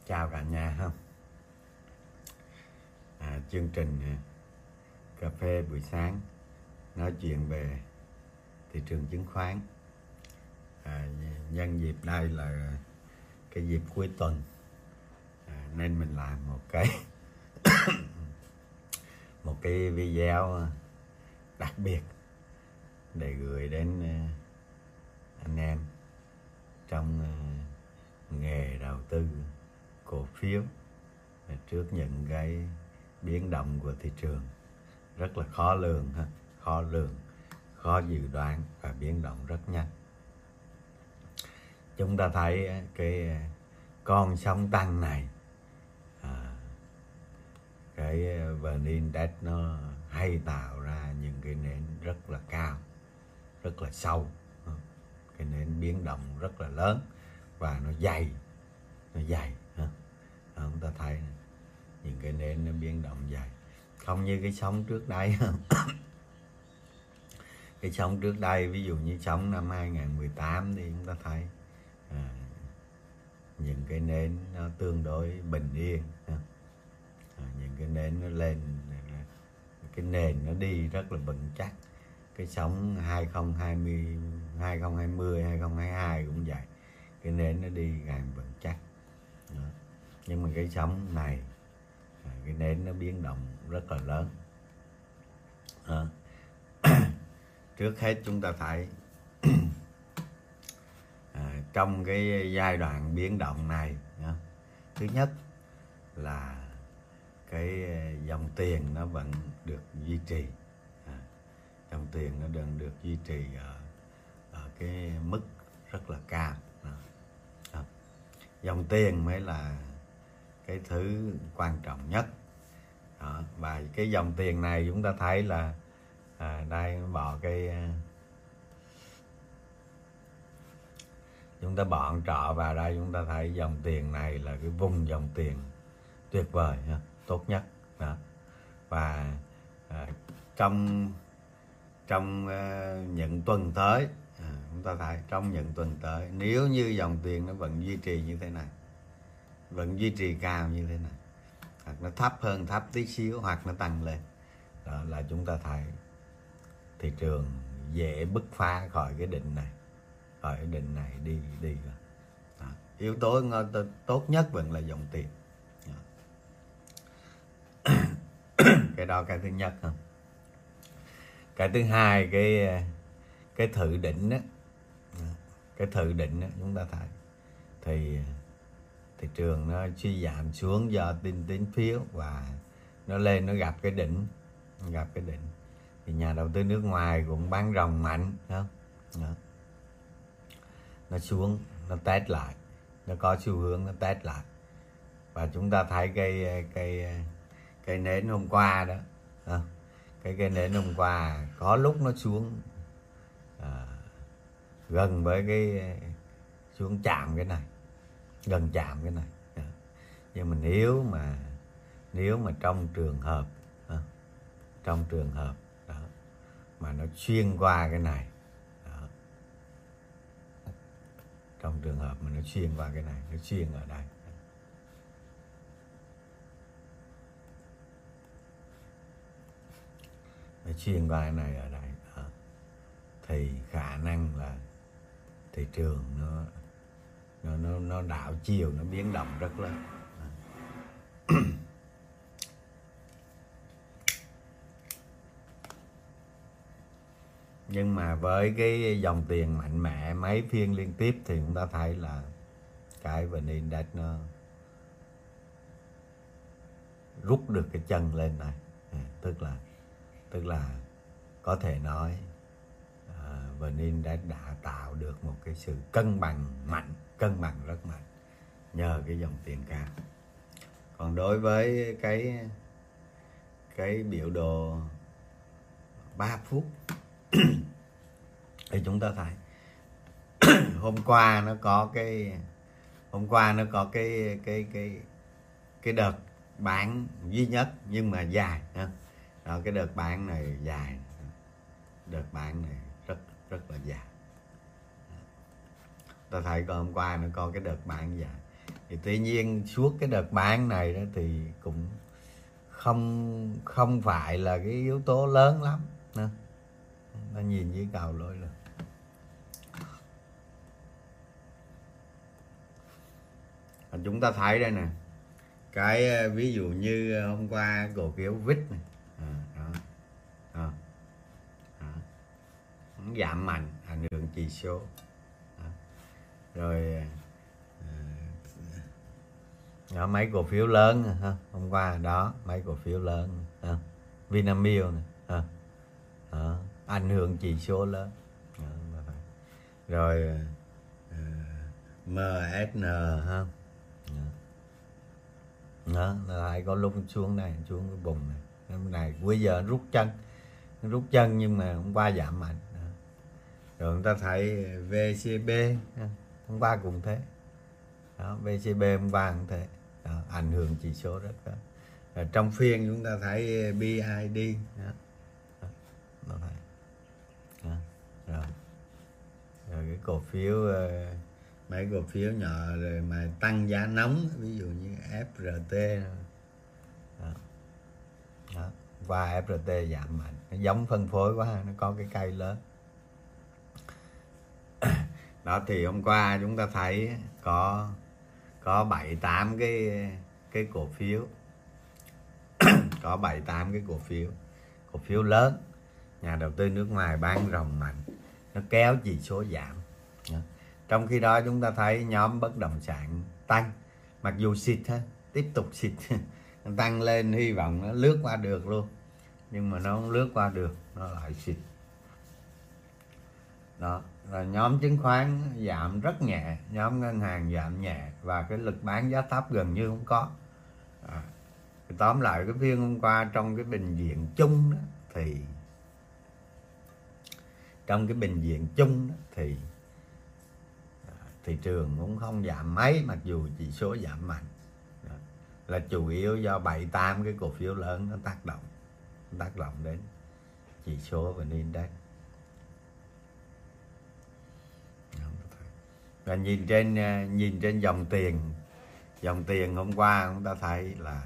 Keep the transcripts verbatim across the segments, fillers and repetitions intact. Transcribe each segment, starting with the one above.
Chào cả nhà ha. À, chương trình cà phê buổi sáng nói chuyện về thị trường chứng khoán. À, nhân dịp đây là cái dịp cuối tuần, à, nên mình làm một cái một cái video đặc biệt để gửi đến anh em trong nghề đầu tư cổ phiếu trước những cái biến động của thị trường rất là khó lường ha, khó lường, khó dự đoán và biến động rất nhanh. Chúng ta thấy cái con sóng tăng này, à, cái vn index nó hay tạo ra những cái nến rất là cao, rất là sâu, cái nến biến động rất là lớn và nó dày, nó dày ha. Chúng ta thấy này, những cái nến nó biến động dày, không như cái sóng trước đây. Cái sóng trước đây, ví dụ như sóng năm hai không một tám thì chúng ta thấy à, những cái nến nó tương đối bình yên ha. À, những cái nến nó lên, cái nền nó đi rất là vững chắc. Cái sóng hai không hai không, hai không hai không, hai không hai hai cũng vậy, cái nến nó đi càng vững chắc. Đó. Nhưng mà cái sóng này, cái nến nó biến động rất là lớn. Đó. Trước hết chúng ta thấy à, trong cái giai đoạn biến động này, đó, thứ nhất là cái dòng tiền nó vẫn được duy trì, à, dòng tiền nó vẫn được duy trì ở, ở cái mức rất là cao. Đó. Đó. Dòng tiền mới là cái thứ quan trọng nhất. Đó. Và cái dòng tiền này chúng ta thấy là à, đây bỏ cái chúng ta bỏ trọ vào đây, chúng ta thấy dòng tiền này là cái vùng dòng tiền tuyệt vời, tốt nhất. Đó. Và à, trong trong uh, những tuần tới, à, chúng ta thấy trong những tuần tới, nếu như dòng tiền nó vẫn duy trì như thế này, vẫn duy trì cao như thế này, hoặc nó thấp hơn, thấp tí xíu, hoặc nó tăng lên, đó là chúng ta thấy thị trường dễ bứt phá khỏi cái đỉnh này, khỏi cái đỉnh này đi đi đó. Yếu tố tốt nhất vẫn là dòng tiền. Đó. Cái đó cái thứ nhất không? Cái thứ hai, cái cái thử đỉnh đó, cái thử đỉnh đó, chúng ta thấy thì thị trường nó suy giảm xuống do tin tín phiếu, và nó lên, nó gặp cái đỉnh, gặp cái đỉnh thì nhà đầu tư nước ngoài cũng bán ròng mạnh, không? Đó. Nó xuống, nó test lại, nó có xu hướng nó test lại, và chúng ta thấy cái cái cái nến hôm qua đó, đó. cái cái nến hôm qua có lúc nó xuống à, gần với cái xuống chạm cái này, gần chạm cái này. Đó. Nhưng mà nếu mà nếu mà trong trường hợp đó, trong trường hợp đó, mà nó xuyên qua cái này đó, trong trường hợp mà nó xuyên qua cái này, nó xuyên ở đây, nó xuyên qua cái này ở đây đó, thì khả năng là thị trường nó nó nó nó đảo chiều, nó biến động rất lớn. Nhưng mà với cái dòng tiền mạnh mẽ mấy phiên liên tiếp thì chúng ta thấy là cái vn index nó rút được cái chân lên này, à, tức là tức là có thể nói à, vn index đã tạo được một cái sự cân bằng mạnh, cân bằng rất mạnh nhờ cái dòng tiền cao. Còn đối với cái cái biểu đồ ba phút thì chúng ta thấy hôm qua nó có cái hôm qua nó có cái cái cái cái đợt bán duy nhất nhưng mà dài ha. Đó, cái đợt bán này dài, đợt bán này rất rất là dài. Ta thấy hôm qua nó có cái đợt bán dài, Thì tuy nhiên suốt cái đợt bán này đó thì cũng không không phải là cái yếu tố lớn lắm nữa. Ta nhìn với cầu lỗi là chúng ta thấy đây nè, cái ví dụ như hôm qua cổ phiếu vê i tê này, à, đó, đó, đó. Nó giảm mạnh ảnh hưởng chỉ số đó. Rồi đó, mấy cổ phiếu lớn ha, hôm qua đó mấy cổ phiếu lớn ha. Vinamilk này ha. Đó, ảnh hưởng chỉ số lớn đó, rồi uh, em ét en ha. Đó, lại có lúc xuống này, xuống cái vùng này, cái này bây giờ rút chân, rút chân nhưng mà hôm qua giảm mạnh đó. Rồi chúng ta thấy vê xê bê hôm qua cũng thế đó, vê xê bê hôm qua cũng thế đó, ảnh hưởng chỉ số rất đó. Rồi trong phiên chúng ta thấy bê i đê đó. Đó, đó, đó. Rồi. Rồi cái cổ phiếu mấy cổ phiếu nhỏ rồi mà tăng giá nóng, ví dụ như ép rờ tê đó. Đó. Và ép rờ tê giảm mạnh, nó giống phân phối quá, nó có cái cây lớn đó. Thì hôm qua chúng ta thấy có có bảy tám cái cái cổ phiếu có bảy tám cái cổ phiếu cổ phiếu lớn nhà đầu tư nước ngoài bán ròng mạnh, nó kéo chỉ số giảm đó. Trong khi đó chúng ta thấy nhóm bất động sản tăng, mặc dù xịt ha, tiếp tục xịt tăng lên, hy vọng nó lướt qua được luôn, nhưng mà nó không lướt qua được, nó lại xịt đó. Rồi nhóm chứng khoán giảm rất nhẹ, nhóm ngân hàng giảm nhẹ, và cái lực bán giá thấp gần như không có à. Tóm lại cái phiên hôm qua trong cái bình diện chung đó, thì trong cái bình diện chung đó, thì thị trường cũng không giảm mấy, mặc dù chỉ số giảm mạnh đó. Là chủ yếu do bảy tám cái cổ phiếu lớn nó tác động tác động đến chỉ số và index. Và nhìn trên nhìn trên dòng tiền dòng tiền hôm qua chúng ta thấy là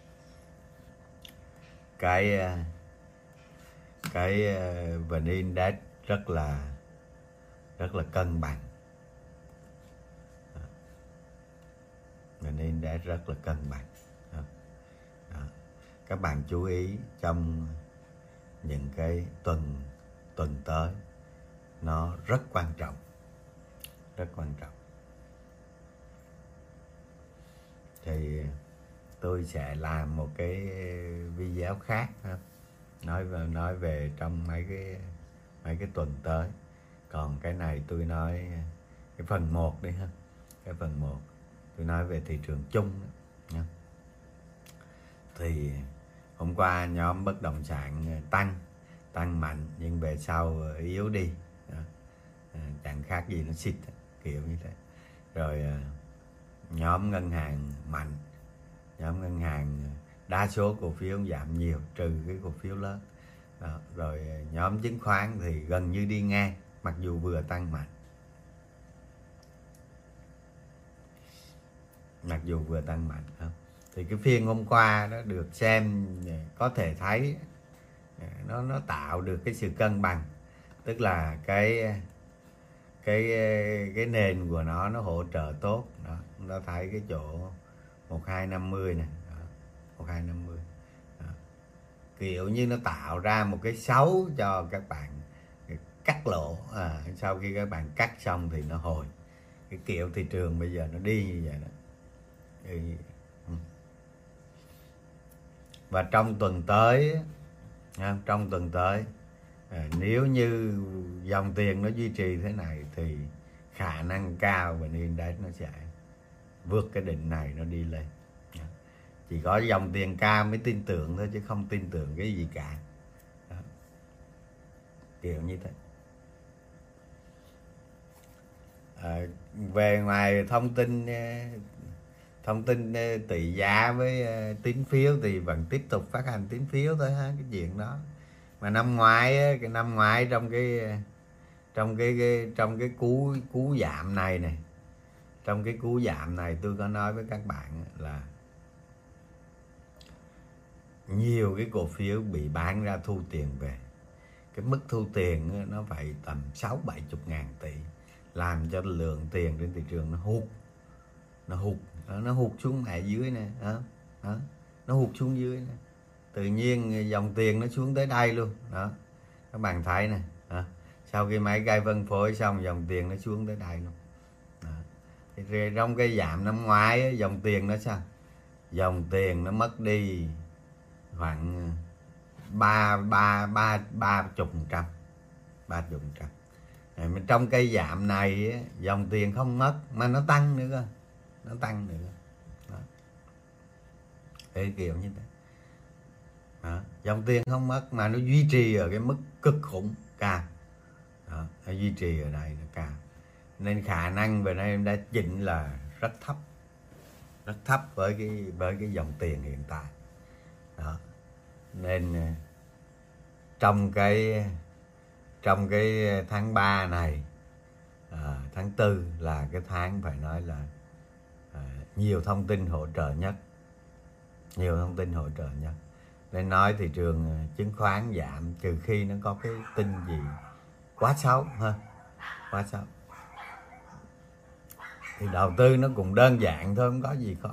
cái cái vê en Index rất là rất là cân bằng, vê en Index rất là cân bằng đó. Đó. Các bạn chú ý trong những cái tuần tuần tới, nó rất quan trọng, rất quan trọng. Thì tôi sẽ làm một cái video khác ha, nói về nói về trong mấy cái mấy cái tuần tới. Còn cái này tôi nói cái phần một đi ha, cái phần một tôi nói về thị trường chung nha. Thì hôm qua nhóm bất động sản tăng tăng mạnh, nhưng về sau yếu đi đó. Chẳng khác gì nó xịt kiểu như thế. Rồi nhóm ngân hàng mạnh, nhóm ngân hàng đa số cổ phiếu giảm nhiều, trừ cái cổ phiếu lớn đó. Rồi nhóm chứng khoán thì gần như đi ngang, mặc dù vừa tăng mạnh, mặc dù vừa tăng mạnh không? Thì cái phiên hôm qua nó được xem có thể thấy nó nó tạo được cái sự cân bằng, tức là cái cái cái nền của nó nó hỗ trợ tốt đó. Chúng ta thấy cái chỗ một hai năm mươi này đó, một hai năm mươi đó. Kiểu như nó tạo ra một cái xấu cho các bạn cắt lỗ à, sau khi các bạn cắt xong thì nó hồi. Cái kiểu thị trường bây giờ nó đi như vậy đó. Và trong tuần tới trong tuần tới à, nếu như dòng tiền nó duy trì thế này thì khả năng cao vê en Index nó sẽ vượt cái đỉnh này, nó đi lên. Chỉ có dòng tiền cao mới tin tưởng thôi, chứ không tin tưởng cái gì cả đó. Kiểu như thế. À, về ngoài thông tin thông tin tỷ giá với tín phiếu thì vẫn tiếp tục phát hành tín phiếu thôi ha, cái chuyện đó. Mà năm ngoái cái năm ngoái trong cái trong cái, cái trong cái cú cú giảm này này trong cái cú giảm này tôi có nói với các bạn là nhiều cái cổ phiếu bị bán ra thu tiền về. Cái mức thu tiền nó phải tầm sáu bảy chục ngàn tỷ, làm cho lượng tiền trên thị trường nó hụt, nó hụt, nó hụt xuống ở dưới nè, đó, đó, nó hụt xuống dưới nè. Tự nhiên dòng tiền nó xuống tới đây luôn, đó, các bạn thấy nè, đó. Sau khi mấy cây phân phối xong dòng tiền nó xuống tới đây luôn. Đó. Thì trong cái giảm năm ngoái dòng tiền nó sao? Dòng tiền nó mất đi khoảng ba ba ba ba chục phần trăm, ba chục phần trăm. Trong cây giảm này dòng tiền không mất mà nó tăng nữa cơ, nó tăng nữa. Đó. Cái kiểu như thế. Đó. Dòng tiền không mất mà nó duy trì ở cái mức cực khủng cao. Đó. Nó duy trì ở đây là cao, nên khả năng về đây em đã chỉnh là rất thấp, rất thấp với cái với cái dòng tiền hiện tại. Đó. Nên trong cái trong cái tháng ba này, à, tháng tư là cái tháng phải nói là à, nhiều thông tin hỗ trợ nhất, nhiều thông tin hỗ trợ nhất. Nên nói thị trường chứng khoán giảm trừ khi nó có cái tin gì quá xấu ha, quá xấu. Thì đầu tư nó cũng đơn giản thôi, không có gì khó.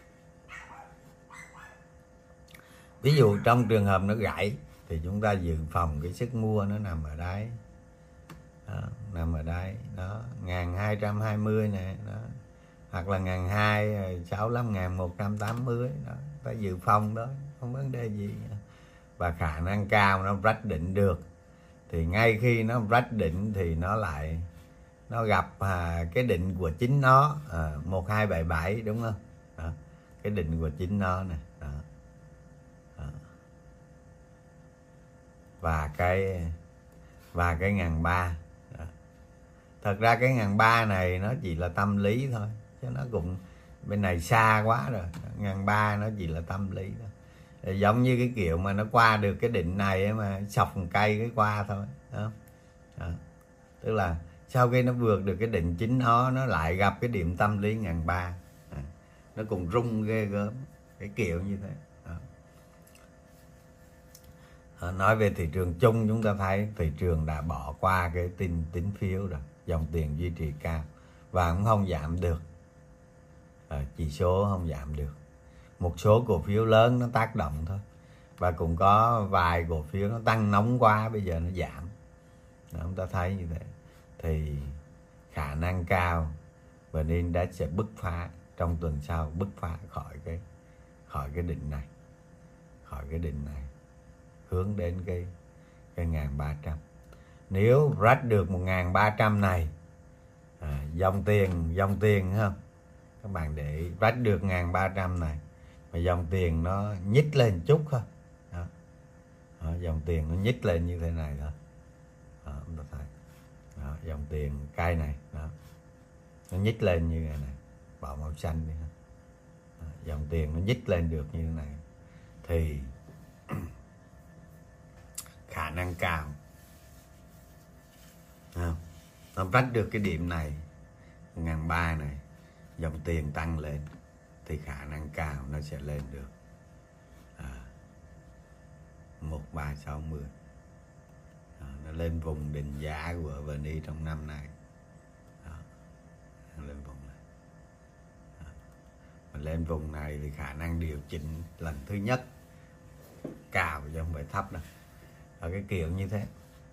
Ví dụ trong trường hợp nó gãy thì chúng ta dự phòng cái sức mua nó nằm ở đấy, đó, nằm ở đấy, đó, một nghìn hai trăm hai mươi nè, đó, hoặc là một nghìn hai trăm sáu mươi lăm, một nghìn một trăm tám mươi, đó, ta dự phòng đó, không vấn đề gì. Và khả năng cao nó rách đỉnh được, thì ngay khi nó rách đỉnh thì nó lại nó gặp à, cái định của chính nó, à, một hai bảy bảy đúng không? Đó, cái định của chính nó nè, đó. Đó. Và cái và cái ngàn ba. Thật ra cái ngàn ba này nó chỉ là tâm lý thôi, chứ nó cũng bên này xa quá rồi. Ngàn ba nó chỉ là tâm lý thôi. Giống như cái kiểu mà nó qua được cái định này mà sọc một cây cái qua thôi, đó. Đó. Tức là sau khi nó vượt được cái định chính nó nó lại gặp cái điểm tâm lý ngàn ba, à, nó cũng rung ghê gớm, cái kiểu như thế. Đó. À, nói về thị trường chung, chúng ta thấy thị trường đã bỏ qua cái tin tín phiếu rồi, dòng tiền duy trì cao và cũng không giảm được, à, chỉ số không giảm được. Một số cổ phiếu lớn nó tác động thôi, và cũng có vài cổ phiếu nó tăng nóng quá bây giờ nó giảm. Đó, chúng ta thấy như thế thì khả năng cao và nên đã sẽ bứt phá trong tuần sau, bứt phá khỏi cái khỏi cái định này, khỏi cái định này hướng đến cái cái một nghìn ba trăm. Nếu rách được một nghìn ba trăm này, à, dòng tiền dòng tiền không, các bạn để ý, rách được một nghìn ba trăm này mà dòng tiền nó nhích lên chút thôi, đó. Đó, dòng tiền nó nhích lên như thế này thôi, đó, chúng ta thấy. Đó, dòng tiền cây này, đó, nó nhích lên như thế này, bỏ màu xanh đi ha. Đó, dòng tiền nó nhích lên được như thế này thì khả năng cao, không? Nó vách được cái điểm này một nghìn ba trăm này, dòng tiền tăng lên thì khả năng cao nó sẽ lên được à, một nghìn ba trăm sáu mươi. Đó, nó lên vùng định giá của vê en i trong năm nay. Đó, nó lên vùng này. Đó. Mà lên vùng này thì khả năng điều chỉnh lần thứ nhất cao chứ không phải thấp đâu. Ở cái kiểu như thế.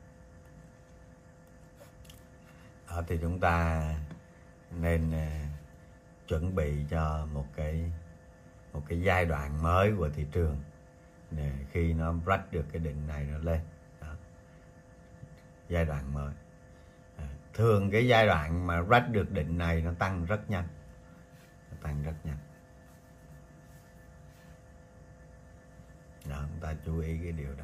Đó, thì chúng ta nên uh, chuẩn bị cho một cái một cái giai đoạn mới của thị trường để khi nó break được cái định này nó lên. Đó. Giai đoạn mới. À, thường cái giai đoạn mà break được định này nó tăng rất nhanh, nó tăng rất nhanh. Đó, chúng ta chú ý cái điều đó.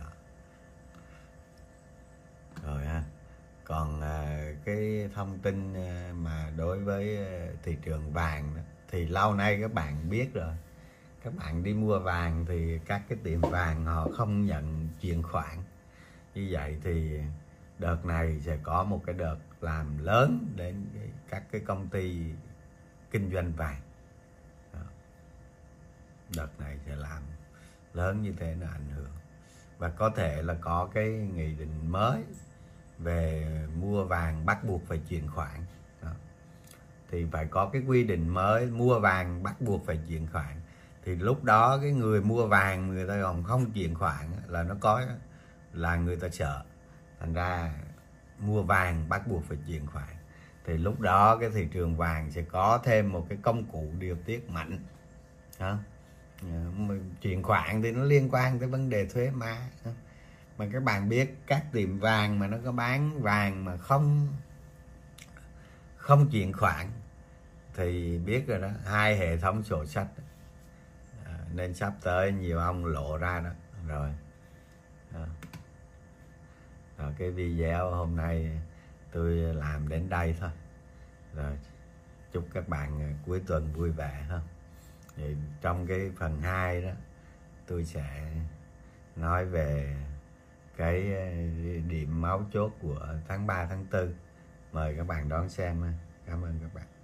Rồi ha. Còn à, cái thông tin à, mà đối với thị trường vàng đó, thì lâu nay các bạn biết rồi. Các bạn đi mua vàng thì các cái tiệm vàng họ không nhận chuyển khoản. Như vậy thì đợt này sẽ có một cái đợt làm lớn đến cái, các cái công ty kinh doanh vàng. Đó. Đợt này sẽ làm lớn như thế nó ảnh hưởng, và có thể là có cái nghị định mới về mua vàng bắt buộc phải chuyển khoản. Đó. Thì phải có cái quy định mới mua vàng bắt buộc phải chuyển khoản, thì lúc đó cái người mua vàng người ta còn không chuyển khoản là nó có là người ta sợ, thành ra mua vàng bắt buộc phải chuyển khoản. Thì lúc đó cái thị trường vàng sẽ có thêm một cái công cụ điều tiết mạnh. Đó. Chuyển khoản thì nó liên quan tới vấn đề thuế má. Mà các bạn biết các tiệm vàng mà nó có bán vàng mà không không chuyển khoản thì biết rồi đó, hai hệ thống sổ sách. À, nên sắp tới nhiều ông lộ ra đó rồi. Đó. Rồi cái video hôm nay tôi làm đến đây thôi. Rồi chúc các bạn cuối tuần vui vẻ ha. Thì trong cái phần hai đó tôi sẽ nói về cái điểm máu chốt của tháng ba tháng tư. Mời các bạn đón xem. Cảm ơn các bạn.